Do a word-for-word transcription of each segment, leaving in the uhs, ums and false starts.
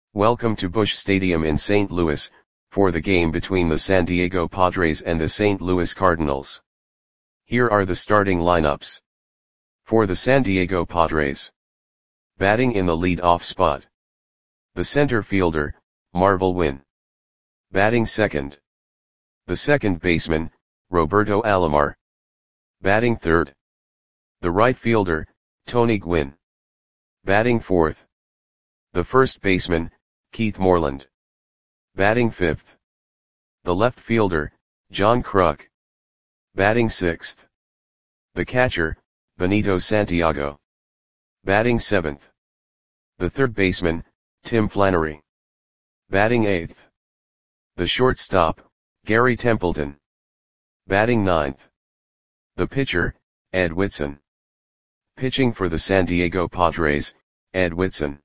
Welcome to Busch Stadium in Saint Louis, for the game between the San Diego Padres and the Saint Louis Cardinals. Here are the starting lineups. For the San Diego Padres. Batting in the lead-off spot. The center fielder, Marvel Wynn. Batting second. The second baseman, Roberto Alomar. Batting third. The right fielder, Tony Gwynn. Batting fourth. The first baseman, Keith Moreland. Batting fifth. The left fielder, John Kruk. Batting sixth. The catcher, Benito Santiago. Batting seventh. The third baseman, Tim Flannery. Batting eighth. The shortstop, Gary Templeton. Batting ninth. The pitcher, Ed Whitson. Pitching for the San Diego Padres, Ed Whitson.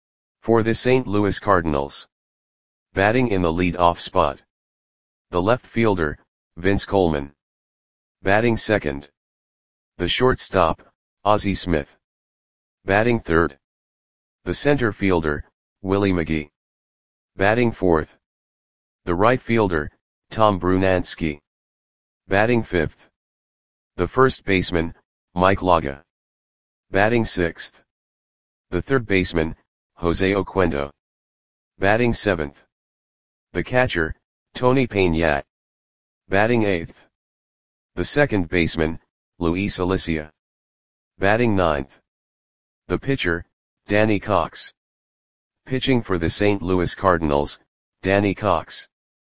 For the Saint Louis Cardinals. Batting in the lead-off spot. The left fielder, Vince Coleman. Batting second. The shortstop, Ozzie Smith. Batting third. The center fielder, Willie McGee. Batting fourth. The right fielder, Tom Brunansky. Batting fifth. The first baseman, Mike Laga. Batting sixth. The third baseman, Jose Oquendo. Batting seventh. The catcher, Tony Peña. Batting eighth. The second baseman, Luis Alicia. Batting ninth. The pitcher, Danny Cox. Pitching for the Saint Louis Cardinals, Danny Cox.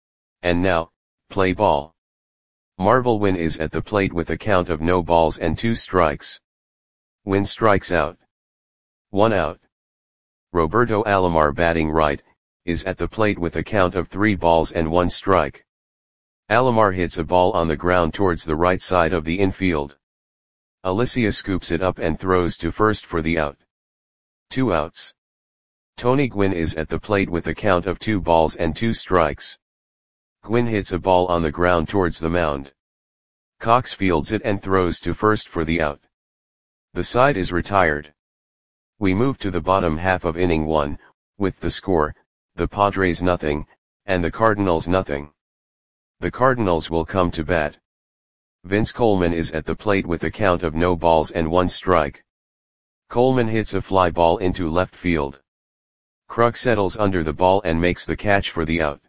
And now, play ball. Marvel Wynn is at the plate with a count of no balls and two strikes. Wynn strikes out. One out. Roberto Alomar, batting right, is at the plate with a count of three balls and one strike. Alomar hits a ball on the ground towards the right side of the infield. Alicia scoops it up and throws to first for the out. Two outs. Tony Gwynn is at the plate with a count of two balls and two strikes. Gwynn hits a ball on the ground towards the mound. Cox fields it and throws to first for the out. The side is retired. We move to the bottom half of inning one, with the score, the Padres nothing, and the Cardinals nothing. The Cardinals will come to bat. Vince Coleman is at the plate with a count of no balls and one strike. Coleman hits a fly ball into left field. Kruk settles under the ball and makes the catch for the out.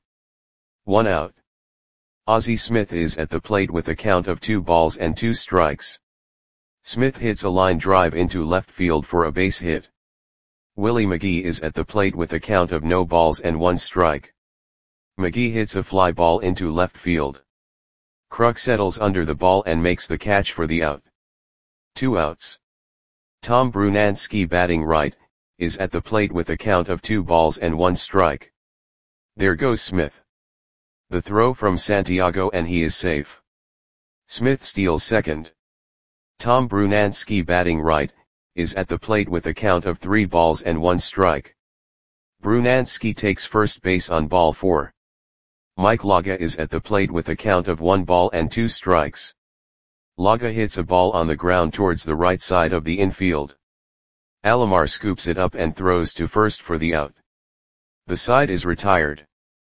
One out. Ozzie Smith is at the plate with a count of two balls and two strikes. Smith hits a line drive into left field for a base hit. Willie McGee is at the plate with a count of no balls and one strike. McGee hits a fly ball into left field. Kruk settles under the ball and makes the catch for the out. Two outs. Tom Brunansky, batting right, is at the plate with a count of two balls and one strike. There goes Smith. The throw from Santiago and he is safe. Smith steals second. Tom Brunansky, batting right, is at the plate with a count of three balls and one strike. Brunansky takes first base on ball four. Mike Laga is at the plate with a count of one ball and two strikes. Laga hits a ball on the ground towards the right side of the infield. Alomar scoops it up and throws to first for the out. The side is retired.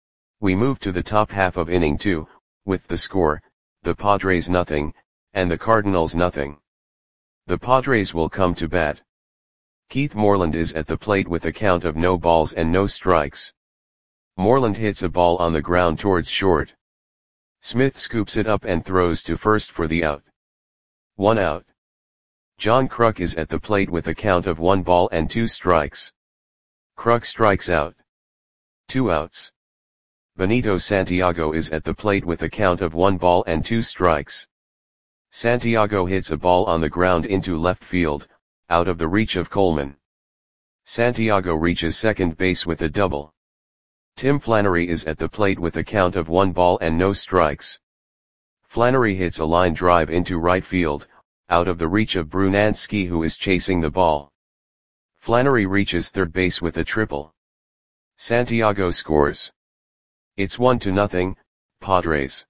We move to the top half of inning two, with the score, the Padres nothing, and the Cardinals nothing. The Padres will come to bat. Keith Moreland is at the plate with a count of no balls and no strikes. Moreland hits a ball on the ground towards short. Smith scoops it up and throws to first for the out. One out. John Kruk is at the plate with a count of one ball and two strikes. Kruk strikes out. Two outs. Benito Santiago is at the plate with a count of one ball and two strikes. Santiago hits a ball on the ground into left field, out of the reach of Coleman. Santiago reaches second base with a double. Tim Flannery is at the plate with a count of one ball and no strikes. Flannery hits a line drive into right field, out of the reach of Brunansky, who is chasing the ball. Flannery reaches third base with a triple. Santiago scores. It's one to nothing, Padres.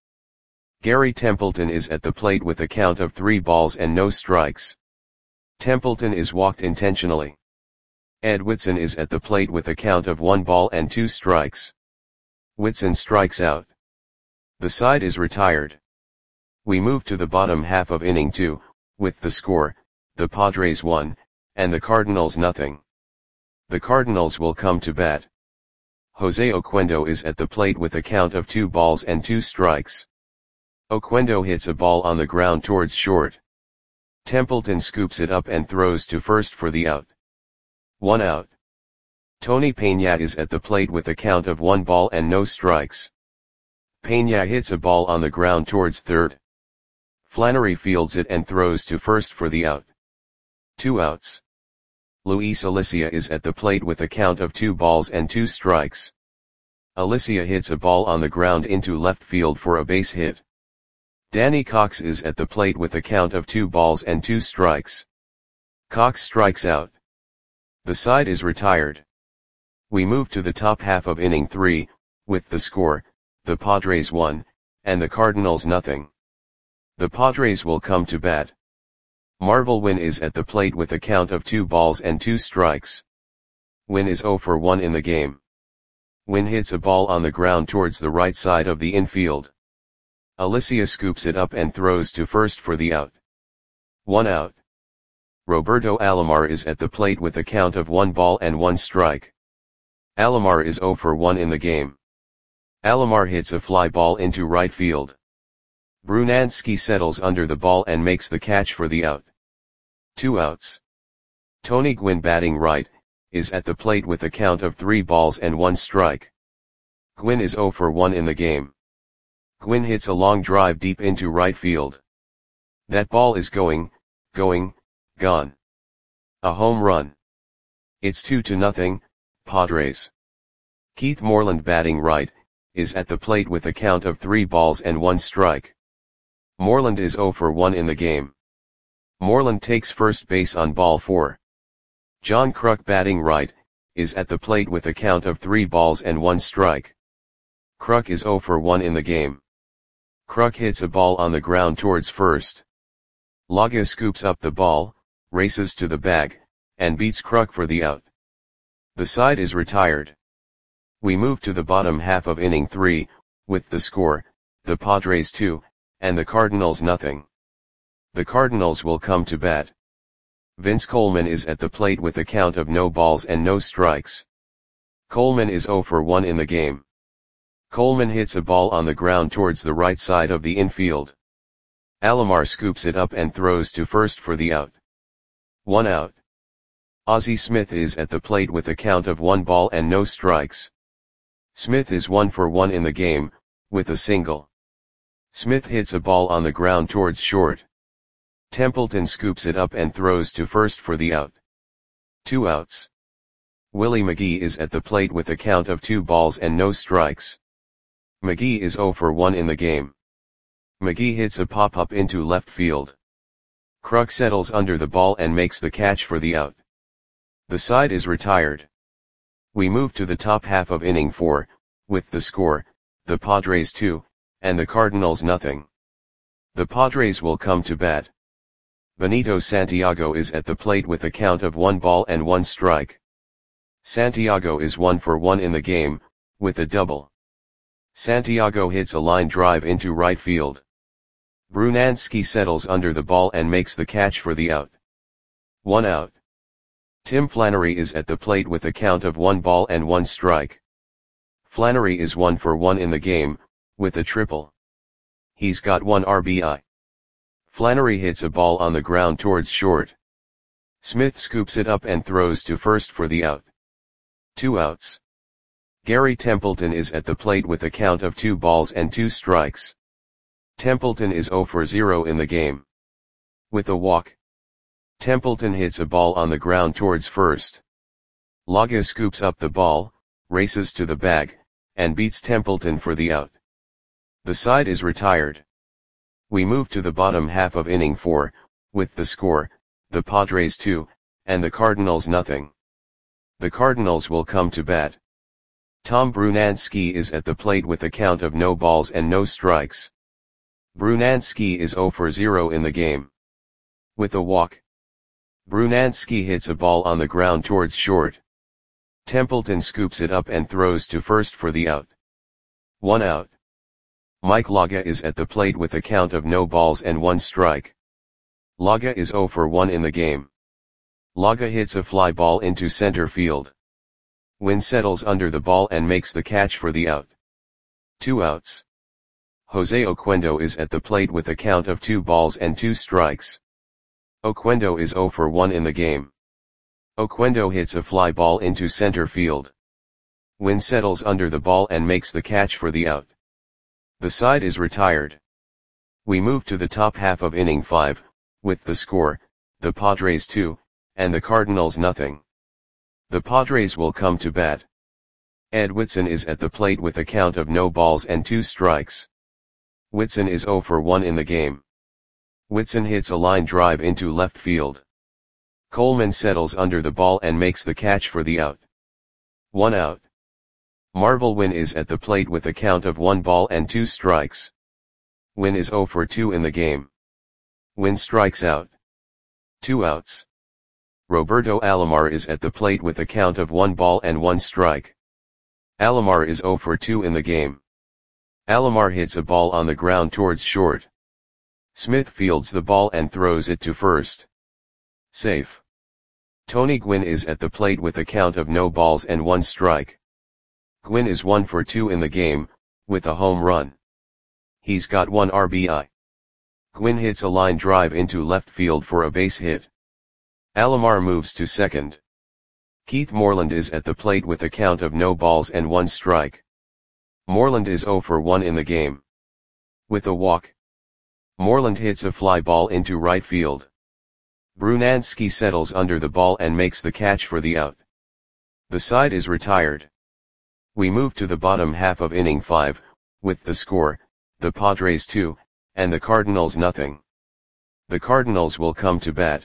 Gary Templeton is at the plate with a count of three balls and no strikes. Templeton is walked intentionally. Ed Whitson is at the plate with a count of one ball and two strikes. Whitson strikes out. The side is retired. We move to the bottom half of inning two, with the score, the Padres one, and the Cardinals nothing. The Cardinals will come to bat. Jose Oquendo is at the plate with a count of two balls and two strikes. Oquendo hits a ball on the ground towards short. Templeton scoops it up and throws to first for the out. One out. Tony Peña is at the plate with a count of one ball and no strikes. Peña hits a ball on the ground towards third. Flannery fields it and throws to first for the out. Two outs. Luis Alicia is at the plate with a count of two balls and two strikes. Alicia hits a ball on the ground into left field for a base hit. Danny Cox is at the plate with a count of two balls and two strikes. Cox strikes out. The side is retired. We move to the top half of inning three, with the score, the Padres one, and the Cardinals nothing. The Padres will come to bat. Marvel Wynn is at the plate with a count of two balls and two strikes. Wynn is oh for one in the game. Wynn hits a ball on the ground towards the right side of the infield. Alicia scoops it up and throws to first for the out. One out. Roberto Alomar is at the plate with a count of one ball and one strike. Alomar is oh for one in the game. Alomar hits a fly ball into right field. Brunansky settles under the ball and makes the catch for the out. Two outs. Tony Gwynn, batting right, is at the plate with a count of three balls and one strike. Gwynn is oh for one in the game. Gwynn hits a long drive deep into right field. That ball is going, going, gone. A home run. It's two to nothing, Padres. Keith Moreland, batting right, is at the plate with a count of three balls and one strike. Moreland is oh for one in the game. Moreland takes first base on ball four. John Kruk, batting right, is at the plate with a count of three balls and one strike. Kruk is oh for one in the game. Kruk hits a ball on the ground towards first. Laga scoops up the ball, races to the bag, and beats Kruk for the out. The side is retired. We move to the bottom half of inning three, with the score, the Padres two, and the Cardinals nothing. The Cardinals will come to bat. Vince Coleman is at the plate with a count of no balls and no strikes. Coleman is oh for one in the game. Coleman hits a ball on the ground towards the right side of the infield. Alomar scoops it up and throws to first for the out. One out. Ozzie Smith is at the plate with a count of one ball and no strikes. Smith is one for one in the game, with a single. Smith hits a ball on the ground towards short. Templeton scoops it up and throws to first for the out. Two outs. Willie McGee is at the plate with a count of two balls and no strikes. McGee is oh for one in the game. McGee hits a pop-up into left field. Kruk settles under the ball and makes the catch for the out. The side is retired. We move to the top half of inning four, with the score, the Padres two, and the Cardinals nothing. The Padres will come to bat. Benito Santiago is at the plate with a count of one ball and one strike. Santiago is one for one in the game, with a double. Santiago hits a line drive into right field. Brunansky settles under the ball and makes the catch for the out. One out. Tim Flannery is at the plate with a count of one ball and one strike. Flannery is one for one in the game, with a triple. He's got one R B I. Flannery hits a ball on the ground towards short. Smith scoops it up and throws to first for the out. Two outs. Gary Templeton is at the plate with a count of two balls and two strikes. Templeton is oh for zero in the game. With a walk. Templeton hits a ball on the ground towards first. Laga scoops up the ball, races to the bag, and beats Templeton for the out. The side is retired. We move to the bottom half of inning four, with the score, the Padres two, and the Cardinals nothing. The Cardinals will come to bat. Tom Brunansky is at the plate with a count of no balls and no strikes. Brunansky is oh for zero in the game. With a walk. Brunansky hits a ball on the ground towards short. Templeton scoops it up and throws to first for the out. One out. Mike Laga is at the plate with a count of no balls and one strike. Laga is zero for one in the game. Laga hits a fly ball into center field. Wynn settles under the ball and makes the catch for the out. Two outs. Jose Oquendo is at the plate with a count of two balls and two strikes. Oquendo is zero for one in the game. Oquendo hits a fly ball into center field. Wynn settles under the ball and makes the catch for the out. The side is retired. We move to the top half of inning five, with the score, the Padres two, and the Cardinals nothing. The Padres will come to bat. Ed Whitson is at the plate with a count of no balls and two strikes. Whitson is zero for one in the game. Whitson hits a line drive into left field. Coleman settles under the ball and makes the catch for the out. One out. Marvel Wynn is at the plate with a count of one ball and two strikes. Wynn is zero for two in the game. Wynn strikes out. Two outs. Roberto Alomar is at the plate with a count of one ball and one strike. Alomar is zero for two in the game. Alomar hits a ball on the ground towards short. Smith fields the ball and throws it to first. Safe. Tony Gwynn is at the plate with a count of no balls and one strike. Gwynn is one for two in the game, with a home run. He's got one R B I. Gwynn hits a line drive into left field for a base hit. Alomar moves to second. Keith Moreland is at the plate with a count of no balls and one strike. Moreland is zero for one in the game. With a walk. Moreland hits a fly ball into right field. Brunansky settles under the ball and makes the catch for the out. The side is retired. We move to the bottom half of inning five, with the score, the Padres two, and the Cardinals nothing. The Cardinals will come to bat.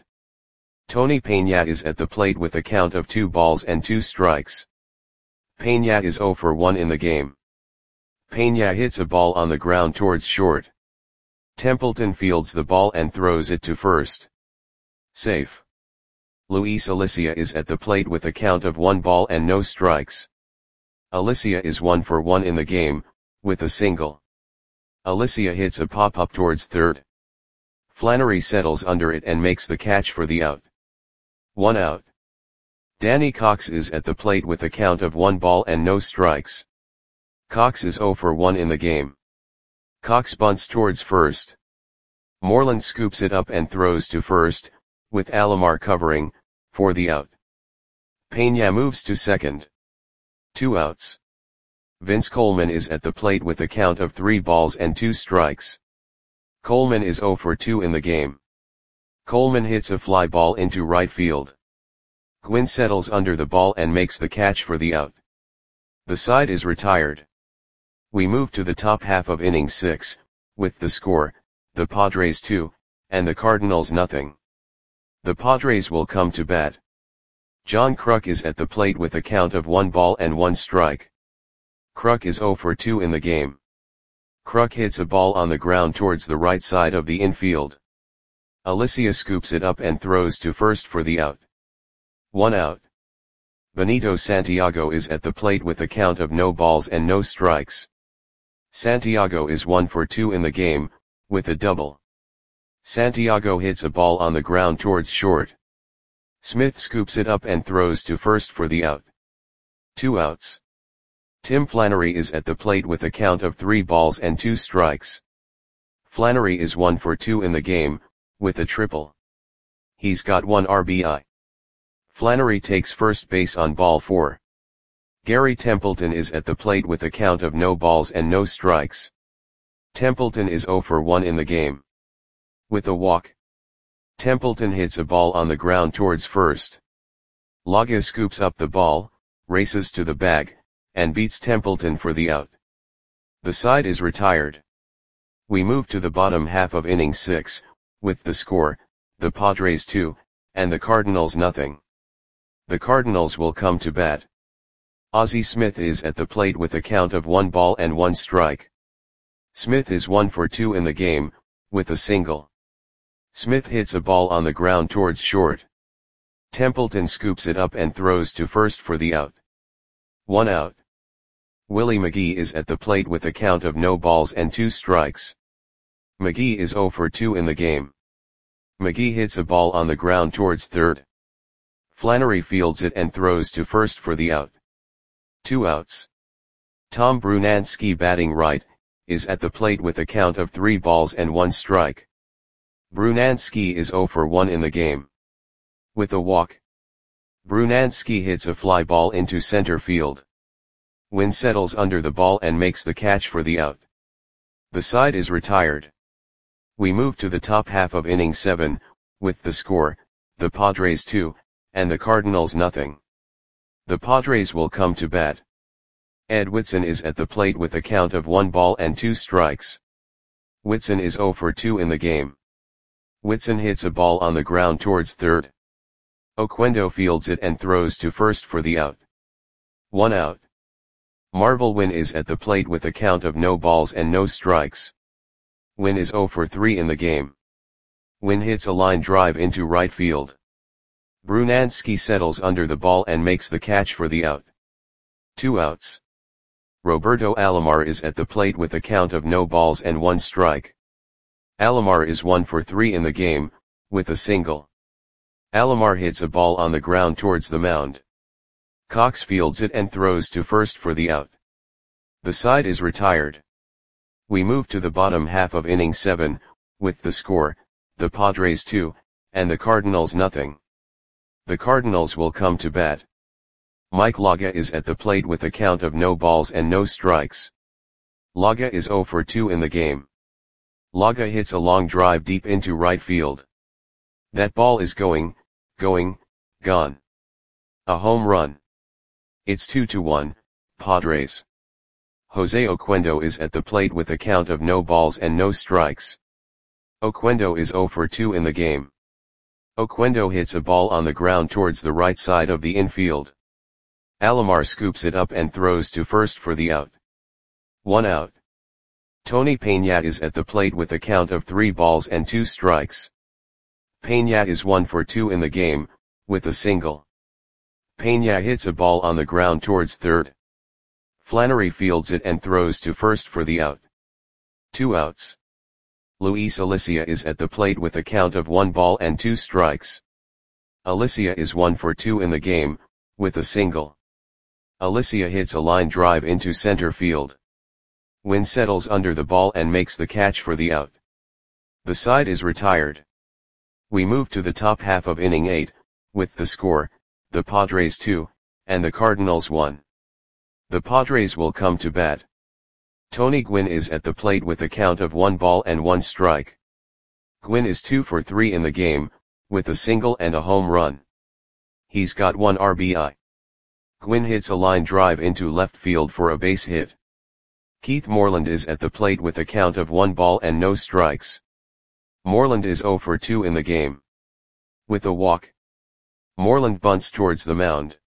Tony Peña is at the plate with a count of two balls and two strikes. Peña is zero for one in the game. Peña hits a ball on the ground towards short. Templeton fields the ball and throws it to first. Safe. Luis Alicia is at the plate with a count of one ball and no strikes. Alicia is one for one in the game, with a single. Alicia hits a pop-up towards third. Flannery settles under it and makes the catch for the out. One out. Danny Cox is at the plate with a count of one ball and no strikes. Cox is zero for one in the game. Cox bunts towards first. Moreland scoops it up and throws to first, with Alomar covering, for the out. Peña moves to second. Two outs. Vince Coleman is at the plate with a count of three balls and two strikes. Coleman is zero for two in the game. Coleman hits a fly ball into right field. Gwynn settles under the ball and makes the catch for the out. The side is retired. We move to the top half of inning six, with the score, the Padres two, and the Cardinals nothing. The Padres will come to bat. John Kruk is at the plate with a count of one ball and one strike. Kruk is zero for two in the game. Kruk hits a ball on the ground towards the right side of the infield. Alicia scoops it up and throws to first for the out. One out. Benito Santiago is at the plate with a count of no balls and no strikes. Santiago is one for two in the game, with a double. Santiago hits a ball on the ground towards short. Smith scoops it up and throws to first for the out. Two outs. Tim Flannery is at the plate with a count of three balls and two strikes. Flannery is one for two in the game, with a triple. He's got one R B I. Flannery takes first base on ball four. Gary Templeton is at the plate with a count of no balls and no strikes. Templeton is zero for one in the game. With a walk. Templeton hits a ball on the ground towards first. Laga scoops up the ball, races to the bag, and beats Templeton for the out. The side is retired. We move to the bottom half of inning six, with the score, the Padres two, and the Cardinals nothing. The Cardinals will come to bat. Ozzie Smith is at the plate with a count of one ball and one strike. Smith is one for two in the game, with a single. Smith hits a ball on the ground towards short. Templeton scoops it up and throws to first for the out. One out. Willie McGee is at the plate with a count of no balls and two strikes. McGee is oh for two in the game. McGee hits a ball on the ground towards third. Flannery fields it and throws to first for the out. Two outs. Tom Brunansky, batting right, is at the plate with a count of three balls and one strike. Brunansky is oh for one in the game. With a walk, Brunansky hits a fly ball into center field. Wynn settles under the ball and makes the catch for the out. The side is retired. We move to the top half of inning seven, with the score, the Padres two, and the Cardinals nothing. The Padres will come to bat. Ed Whitson is at the plate with a count of one ball and two strikes. Whitson is oh for two in the game. Whitson hits a ball on the ground towards third. Oquendo fields it and throws to first for the out. One out. Marvel Wynn is at the plate with a count of no balls and no strikes. Wynn is oh for three in the game. Wynn hits a line drive into right field. Brunansky settles under the ball and makes the catch for the out. Two outs. Roberto Alomar is at the plate with a count of no balls and one strike. Alomar is one for three in the game, with a single. Alomar hits a ball on the ground towards the mound. Cox fields it and throws to first for the out. The side is retired. We move to the bottom half of inning seven, with the score, the Padres two, and the Cardinals nothing. The Cardinals will come to bat. Mike Laga is at the plate with a count of no balls and no strikes. Laga is oh for two in the game. Laga hits a long drive deep into right field. That ball is going, going, gone. A home run. It's two to one, Padres. Jose Oquendo is at the plate with a count of no balls and no strikes. Oquendo is oh for two in the game. Oquendo hits a ball on the ground towards the right side of the infield. Alomar scoops it up and throws to first for the out. One out. Tony Peña is at the plate with a count of three balls and two strikes. Peña is one for two in the game, with a single. Peña hits a ball on the ground towards third. Flannery fields it and throws to first for the out. Two outs. Luis Alicia is at the plate with a count of one ball and two strikes. Alicia is one for two in the game, with a single. Alicia hits a line drive into center field. Wynn settles under the ball and makes the catch for the out. The side is retired. We move to the top half of inning eight, with the score, the Padres two, and the Cardinals one. The Padres will come to bat. Tony Gwynn is at the plate with a count of one ball and one strike. Gwynn is two for three in the game, with a single and a home run. He's got one R B I. Gwynn hits a line drive into left field for a base hit. Keith Moreland is at the plate with a count of one ball and no strikes. Moreland is oh for two in the game. With a walk, Moreland bunts towards the mound.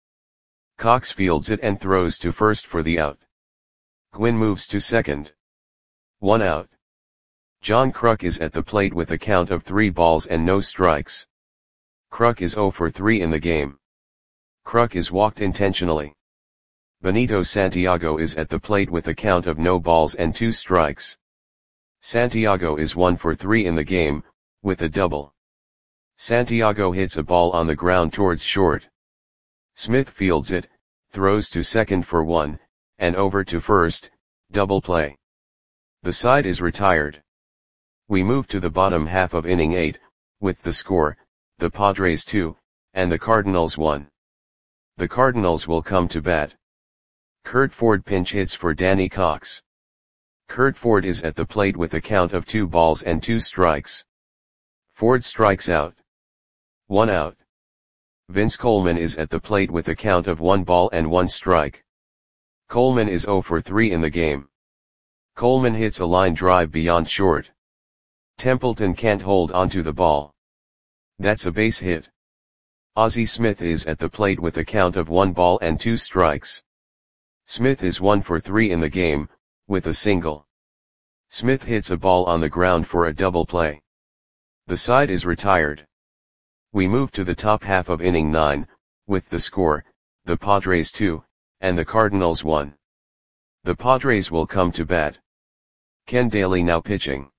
Cox fields it and throws to first for the out. Gwynn moves to second. One out. John Kruk is at the plate with a count of three balls and no strikes. Kruk is oh for three in the game. Kruk is walked intentionally. Benito Santiago is at the plate with a count of no balls and two strikes. Santiago is one for three in the game, with a double. Santiago hits a ball on the ground towards short. Smith fields it, throws to second for one, and over to first, double play. The side is retired. We move to the bottom half of inning eight, with the score, the Padres two, and the Cardinals one. The Cardinals will come to bat. Curt Ford pinch hits for Danny Cox. Curt Ford is at the plate with a count of two balls and two strikes. Ford strikes out. One out. Vince Coleman is at the plate with a count of one ball and one strike. Coleman is oh for three in the game. Coleman hits a line drive beyond short. Templeton can't hold onto the ball. That's a base hit. Ozzie Smith is at the plate with a count of one ball and two strikes. Smith is one for three in the game, with a single. Smith hits a ball on the ground for a double play. The side is retired. We move to the top half of inning nine, with the score, the Padres two, and the Cardinals one. The Padres will come to bat. Ken Dayley now pitching.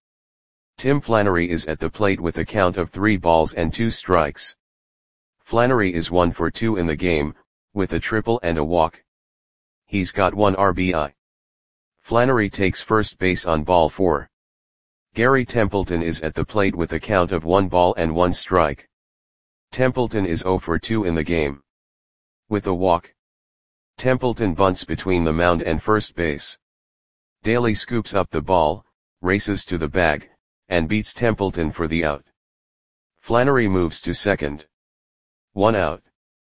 Tim Flannery is at the plate with a count of three balls and two strikes. Flannery is one for two in the game, with a triple and a walk. He's got one R B I. Flannery takes first base on ball four. Gary Templeton is at the plate with a count of one ball and one strike. Templeton is zero for two in the game. With a walk. Templeton bunts between the mound and first base. Dayley scoops up the ball, races to the bag, and beats Templeton for the out. Flannery moves to second. One out.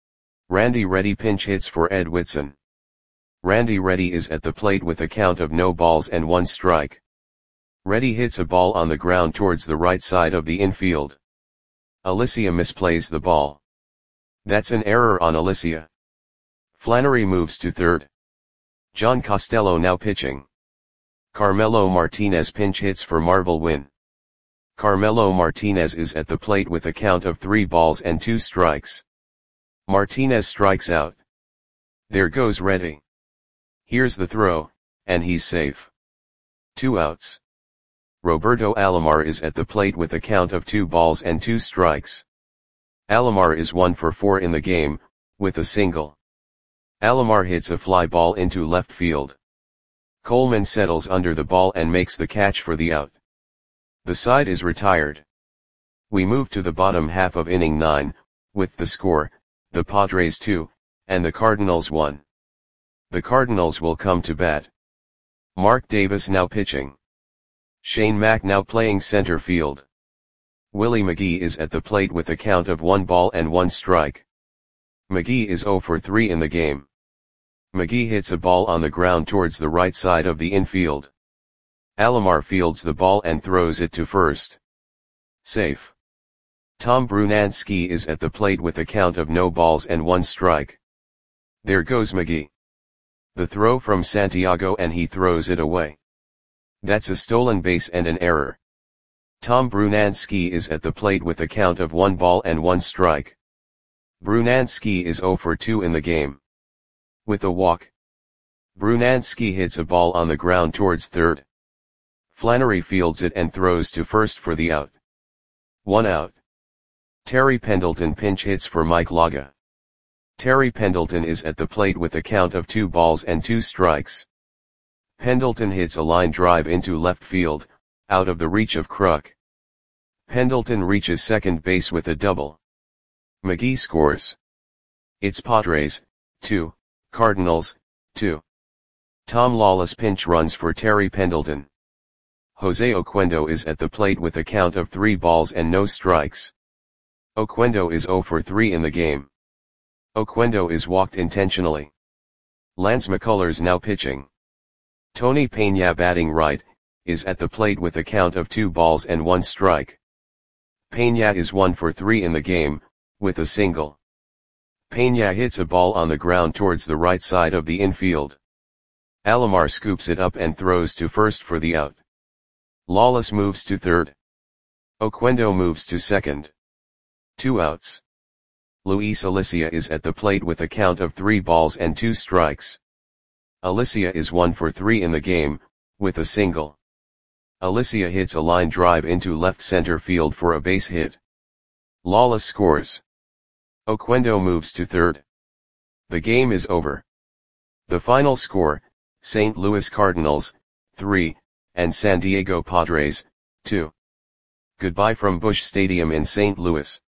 Randy Reddy pinch hits for Ed Whitson. Randy Reddy is at the plate with a count of no balls and one strike. Reddy hits a ball on the ground towards the right side of the infield. Alicia misplays the ball. That's an error on Alicia. Flannery moves to third. John Costello now pitching. Carmelo Martinez pinch hits for Marvel Wynn. Carmelo Martinez is at the plate with a count of three balls and two strikes. Martinez strikes out. There goes Reddy. Here's the throw, and he's safe. Two outs. Roberto Alomar is at the plate with a count of two balls and two strikes. Alomar is one for four in the game, with a single. Alomar hits a fly ball into left field. Coleman settles under the ball and makes the catch for the out. The side is retired. We move to the bottom half of inning nine, with the score, the Padres two, and the Cardinals one. The Cardinals will come to bat. Mark Davis now pitching. Shane Mack now playing center field. Willie McGee is at the plate with a count of one ball and one strike. McGee is zero for three in the game. McGee hits a ball on the ground towards the right side of the infield. Alomar fields the ball and throws it to first. Safe. Tom Brunansky is at the plate with a count of no balls and one strike. There goes McGee. The throw from Santiago and he throws it away. That's a stolen base and an error. Tom Brunansky is at the plate with a count of one ball and one strike. Brunansky is zero for two in the game. With a walk. Brunansky hits a ball on the ground towards third. Flannery fields it and throws to first for the out. One out. Terry Pendleton pinch hits for Mike Laga. Terry Pendleton is at the plate with a count of two balls and two strikes. Pendleton hits a line drive into left field, out of the reach of Kruk. Pendleton reaches second base with a double. McGee scores. It's Padres, two, Cardinals, two. Tom Lawless pinch runs for Terry Pendleton. Jose Oquendo is at the plate with a count of three balls and no strikes. Oquendo is zero for three in the game. Oquendo is walked intentionally. Lance McCullers now pitching. Tony Peña batting right, is at the plate with a count of two balls and one strike. Peña is one for three in the game, with a single. Peña hits a ball on the ground towards the right side of the infield. Alomar scoops it up and throws to first for the out. Lawless moves to third. Oquendo moves to second. Two outs. Luis Alicia is at the plate with a count of three balls and two strikes. Alicia is one for three in the game, with a single. Alicia hits a line drive into left center field for a base hit. Lawless scores. Oquendo moves to third. The game is over. The final score, Saint Louis Cardinals, three, and San Diego Padres, two. Goodbye from Busch Stadium in Saint Louis.